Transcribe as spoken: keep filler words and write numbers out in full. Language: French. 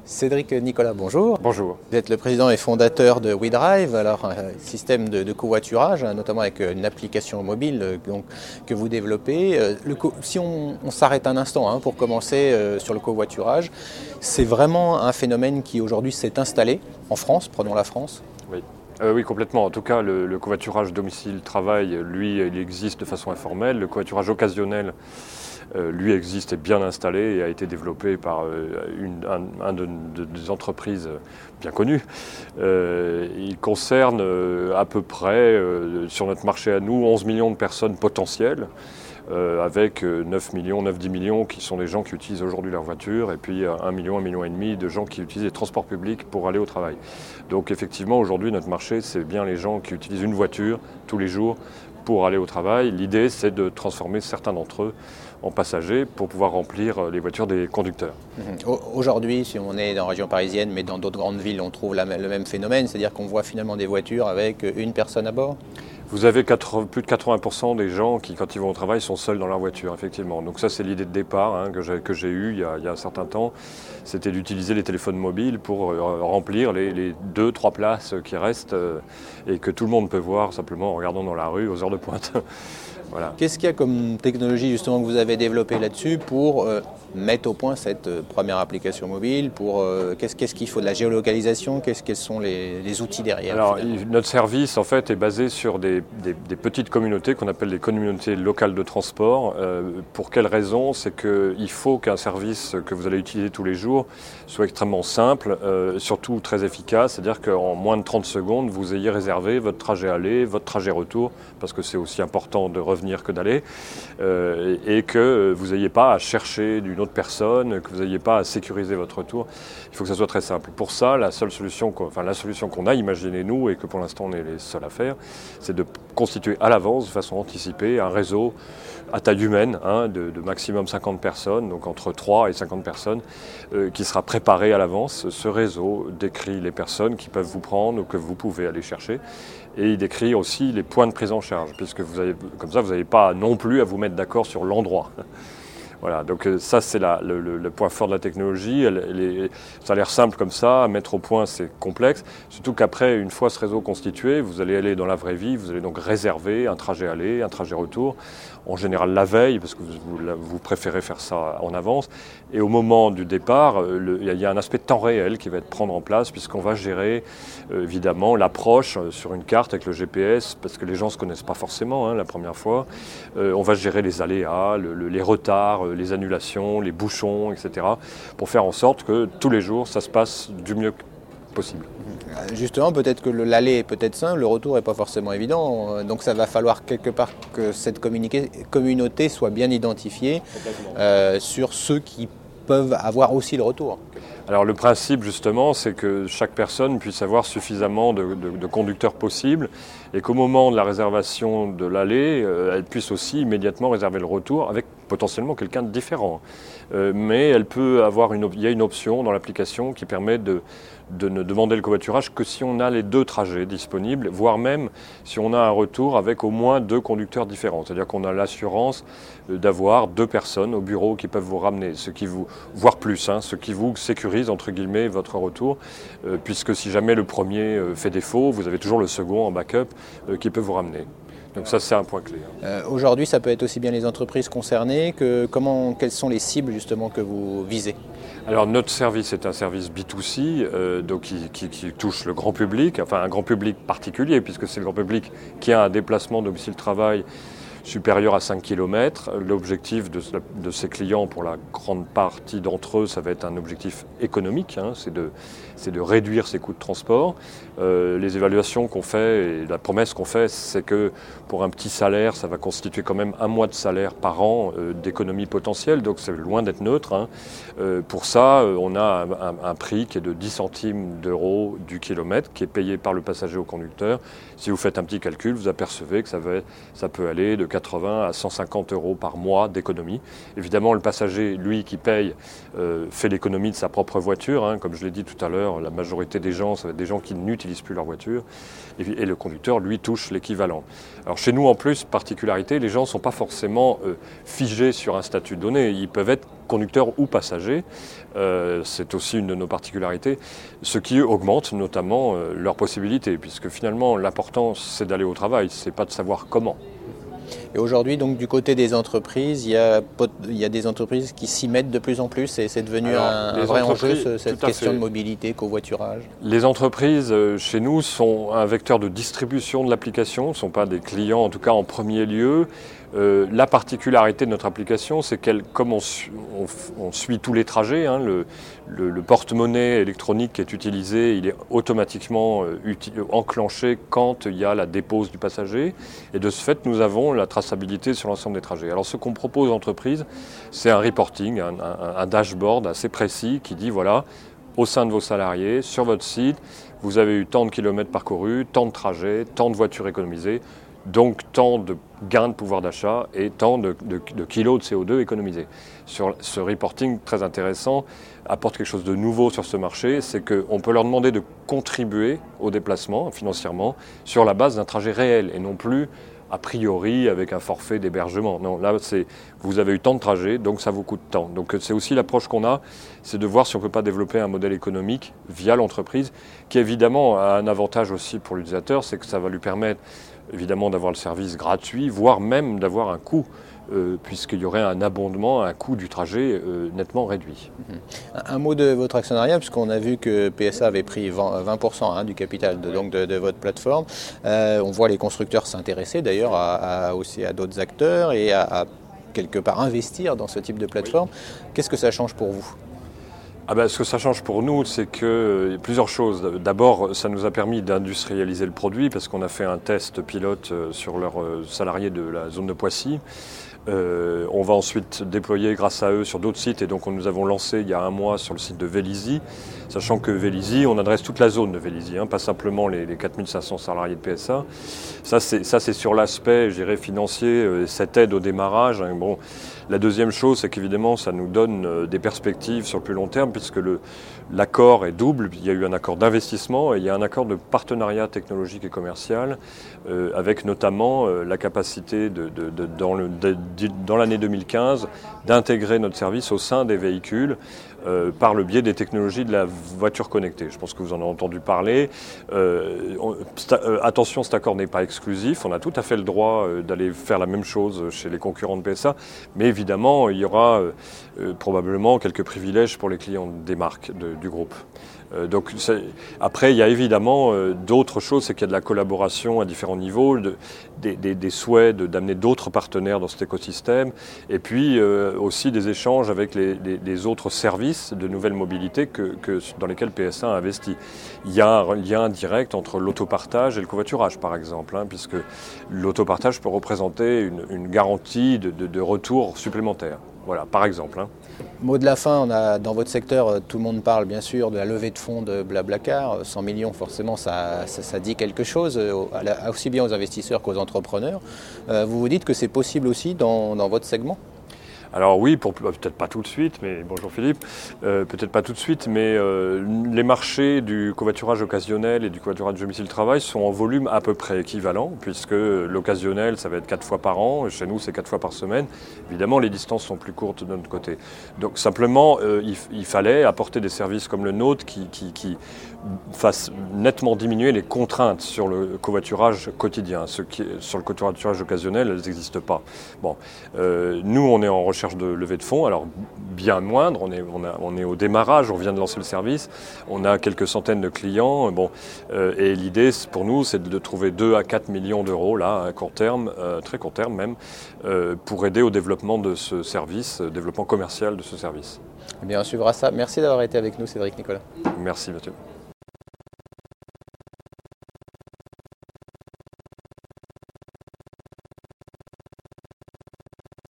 Cédric Nicolas, bonjour. Bonjour. Vous êtes le président et fondateur de WeDrive, alors un système de, de covoiturage, notamment avec une application mobile donc, que vous développez. Le co- si on, on s'arrête un instant hein, pour commencer euh, sur le covoiturage, c'est vraiment un phénomène qui aujourd'hui s'est installé en France, prenons la France. Oui. Euh, oui, complètement. En tout cas, le, le covoiturage domicile-travail, lui, il existe de façon informelle. Le covoiturage occasionnel, euh, lui, existe, est bien installé et a été développé par euh, une un, un de, de, des entreprises bien connues. Euh, il concerne euh, à peu près, euh, sur notre marché à nous, onze millions de personnes potentielles. Euh, avec neuf millions, neuf à dix millions qui sont des gens qui utilisent aujourd'hui leur voiture et puis un million, un million et demi de gens qui utilisent les transports publics pour aller au travail. Donc effectivement aujourd'hui notre marché c'est bien les gens qui utilisent une voiture tous les jours pour aller au travail. L'idée c'est de transformer certains d'entre eux en passagers pour pouvoir remplir les voitures des conducteurs. Mmh. Aujourd'hui, si on est dans la région parisienne, mais dans d'autres grandes villes, on trouve la, le même phénomène, c'est-à-dire qu'on voit finalement des voitures avec une personne à bord. Vous avez quatre, plus de quatre-vingts pour cent des gens qui, quand ils vont au travail, sont seuls dans leur voiture, effectivement. Donc ça, c'est l'idée de départ hein, que, j'ai, que j'ai eue il y, a, il y a un certain temps. C'était d'utiliser les téléphones mobiles pour euh, remplir les, les deux, trois places qui restent euh, et que tout le monde peut voir simplement en regardant dans la rue aux heures de pointe. Voilà. Qu'est-ce qu'il y a comme technologie justement que vous avez développée là-dessus pour euh, mettre au point cette euh, première application mobile pour, euh, qu'est-ce, qu'est-ce qu'il faut de la géolocalisation, qu'est-ce, quels sont les, les outils derrière? Alors, il, notre service en fait est basé sur des, des, des petites communautés qu'on appelle les communautés locales de transport. Euh, pour quelle raison? C'est qu'il faut qu'un service que vous allez utiliser tous les jours soit extrêmement simple, euh, surtout très efficace, c'est-à-dire qu'en moins de trente secondes, vous ayez réservé votre trajet aller, votre trajet retour, parce que c'est aussi important de revenir que d'aller, euh, et, et que vous n'ayez pas à chercher d'une autre personne, que vous n'ayez pas à sécuriser votre retour. Il faut que ça soit très simple. Pour ça, la seule solution, enfin la solution qu'on a imaginée nous, et que pour l'instant on est les seuls à faire, c'est de constituer à l'avance, de façon anticipée, un réseau à taille humaine, hein, de, de maximum cinquante personnes, donc entre trois et cinquante personnes, euh, qui sera préparé à l'avance. Ce réseau décrit les personnes qui peuvent vous prendre ou que vous pouvez aller chercher. Et il décrit aussi les points de prise en charge, puisque vous avez, comme ça, vous n'avez pas non plus à vous mettre d'accord sur l'endroit. Voilà, donc ça c'est la, le, le point fort de la technologie. Elle, elle est, ça a l'air simple comme ça, à mettre au point c'est complexe. Surtout qu'après, une fois ce réseau constitué, vous allez aller dans la vraie vie, vous allez donc réserver un trajet aller, un trajet retour, en général la veille, parce que vous, vous, vous préférez faire ça en avance. Et au moment du départ, le, il y a un aspect de temps réel qui va être prendre en place, puisqu'on va gérer euh, évidemment l'approche sur une carte avec le G P S, parce que les gens ne se connaissent pas forcément hein, la première fois. Euh, on va gérer les aléas, le, le, les retards, les annulations, les bouchons, et cetera, pour faire en sorte que tous les jours, ça se passe du mieux possible. Justement, peut-être que l'aller est peut-être simple, le retour n'est pas forcément évident, donc ça va falloir quelque part que cette communauté soit bien identifiée euh, sur ceux qui peuvent avoir aussi le retour. Alors le principe justement, c'est que chaque personne puisse avoir suffisamment de, de, de conducteurs possibles et qu'au moment de la réservation de l'aller, euh, elle puisse aussi immédiatement réserver le retour avec potentiellement quelqu'un de différent. Euh, mais elle peut avoir une, il y a une option dans l'application qui permet de, de ne demander le covoiturage que si on a les deux trajets disponibles, voire même si on a un retour avec au moins deux conducteurs différents. C'est-à-dire qu'on a l'assurance d'avoir deux personnes au bureau qui peuvent vous ramener, ce qui vous, voire plus, hein, ce qui vous sécurise entre guillemets votre retour, euh, puisque si jamais le premier euh, fait défaut, vous avez toujours le second en backup euh, qui peut vous ramener. Donc ça, c'est un point clé. Euh, aujourd'hui, ça peut être aussi bien les entreprises concernées que comment, quelles sont les cibles justement que vous visez? Alors notre service est un service B deux C, euh, donc qui, qui, qui touche le grand public, enfin un grand public particulier, puisque c'est le grand public qui a un déplacement domicile-travail supérieur à cinq kilomètres. L'objectif de, de ces clients, pour la grande partie d'entre eux, ça va être un objectif économique, hein, c'est de, c'est de réduire ses coûts de transport. Euh, les évaluations qu'on fait et la promesse qu'on fait, c'est que pour un petit salaire, ça va constituer quand même un mois de salaire par an euh, d'économie potentielle, donc c'est loin d'être neutre. Hein. Euh, pour ça, on a un, un, un prix qui est de dix centimes d'euros du kilomètre, qui est payé par le passager au conducteur. Si vous faites un petit calcul, vous apercevez que ça, va, ça peut aller de quatre-vingts à cent cinquante euros par mois d'économie. Évidemment, le passager, lui, qui paye, euh, fait l'économie de sa propre voiture. Hein. Comme je l'ai dit tout à l'heure, la majorité des gens, ça va être des gens qui n'utilisent plus leur voiture. Et, et le conducteur, lui, touche l'équivalent. Alors chez nous, en plus, particularité, les gens ne sont pas forcément euh, figés sur un statut donné. Ils peuvent être conducteurs ou passagers. Euh, c'est aussi une de nos particularités, ce qui augmente notamment euh, leurs possibilités, puisque finalement, l'important, c'est d'aller au travail, c'est pas de savoir comment. Et aujourd'hui, donc, du côté des entreprises, il y a, il y a des entreprises qui s'y mettent de plus en plus et c'est devenu Alors, un, un vrai enjeu, ce, cette question de mobilité, covoiturage. Les entreprises, euh, chez nous, sont un vecteur de distribution de l'application, ne sont pas des clients, en tout cas en premier lieu. Euh, la particularité de notre application, c'est qu'elle, comme on, on, on suit tous les trajets, hein, le, le, le porte-monnaie électronique qui est utilisé, il est automatiquement euh, uti- enclenché quand il y a la dépose du passager. Et de ce fait, nous avons la traçabilité sur l'ensemble des trajets. Alors ce qu'on propose aux entreprises, c'est un reporting, un, un, un dashboard assez précis qui dit, voilà, au sein de vos salariés, sur votre site, vous avez eu tant de kilomètres parcourus, tant de trajets, tant de voitures économisées, donc tant de gains de pouvoir d'achat et tant de, de, de kilos de C O deux économisés. Sur ce reporting très intéressant apporte quelque chose de nouveau sur ce marché, c'est qu'on peut leur demander de contribuer au déplacement financièrement sur la base d'un trajet réel et non plus a priori avec un forfait d'hébergement. Non, là c'est vous avez eu tant de trajets, donc ça vous coûte tant. Donc c'est aussi l'approche qu'on a, c'est de voir si on ne peut pas développer un modèle économique via l'entreprise, qui évidemment a un avantage aussi pour l'utilisateur, c'est que ça va lui permettre évidemment d'avoir le service gratuit, voire même d'avoir un coût, euh, puisqu'il y aurait un abondement, un coût du trajet euh, nettement réduit. Mmh. Un mot de votre actionnariat, puisqu'on a vu que P S A avait pris vingt pour cent hein, du capital de, donc de, de votre plateforme. Euh, on voit les constructeurs s'intéresser d'ailleurs à, à, aussi à d'autres acteurs et à, à quelque part investir dans ce type de plateforme. Oui. Qu'est-ce que ça change pour vous ? Ah ben, ce que ça change pour nous, c'est que plusieurs choses. D'abord, ça nous a permis d'industrialiser le produit parce qu'on a fait un test pilote sur leurs salariés de la zone de Poissy. Euh, on va ensuite déployer grâce à eux sur d'autres sites et donc nous avons lancé il y a un mois sur le site de Vélizy, sachant que Vélizy, on adresse toute la zone de Vélizy, hein, pas simplement les, les quatre mille cinq cents salariés de P S A. Ça c'est, ça, c'est sur l'aspect, je dirais, financier, euh, cette aide au démarrage. Hein. Bon, la deuxième chose, c'est qu'évidemment, ça nous donne euh, des perspectives sur le plus long terme, puisque le, l'accord est double. Il y a eu un accord d'investissement et il y a un accord de partenariat technologique et commercial, euh, avec notamment euh, la capacité de, de, de, dans, le, de, de, dans l'année deux mille quinze d'intégrer notre service au sein des véhicules euh, par le biais des technologies de la voiture connectée. Je pense que vous en avez entendu parler. Euh, on, sta, euh, attention, cet accord n'est pas exclusif. On a tout à fait le droit euh, d'aller faire la même chose chez les concurrents de P S A, mais évidemment, il y aura euh, euh, probablement quelques privilèges pour les clients des marques de, du groupe. Euh, donc, après, il y a évidemment euh, d'autres choses, c'est qu'il y a de la collaboration à différents niveaux, de, des, des, des souhaits de, d'amener d'autres partenaires dans cet écosystème, et puis euh, aussi des échanges avec les, les, les autres services de nouvelles mobilités que, que, dans lesquels P S A a investi. Il y a un lien direct entre l'autopartage et le covoiturage, par exemple, hein, puisque l'autopartage peut représenter une, une garantie de, de, de retour supplémentaire. Voilà, par exemple. Hein. Mot de la fin, on a, dans votre secteur, tout le monde parle bien sûr de la levée de fonds de Blablacar. cent millions, forcément, ça, ça, ça dit quelque chose, aussi bien aux investisseurs qu'aux entrepreneurs. Euh, vous vous dites que c'est possible aussi dans, dans votre segment ? Alors oui, pour, peut-être pas tout de suite, mais bonjour Philippe, euh, peut-être pas tout de suite, mais euh, les marchés du covoiturage occasionnel et du covoiturage de domicile-travail sont en volume à peu près équivalent, puisque l'occasionnel, ça va être quatre fois par an, chez nous c'est quatre fois par semaine. Évidemment, les distances sont plus courtes de notre côté. Donc simplement, euh, il, il fallait apporter des services comme le nôtre qui, qui, qui fassent nettement diminuer les contraintes sur le covoiturage quotidien. Ce qui, sur le covoiturage occasionnel, elles n'existent pas. Bon, euh, nous, on est en recherche de levée de fonds, alors bien moindre, on est, on, a, on est au démarrage, on vient de lancer le service, on a quelques centaines de clients, bon, euh, et l'idée pour nous c'est de trouver deux à quatre millions d'euros là, à court terme, euh, très court terme même, euh, pour aider au développement de ce service, euh, développement commercial de ce service. Eh bien, on suivra ça. Merci d'avoir été avec nous, Cédric Nicolas. Merci Mathieu.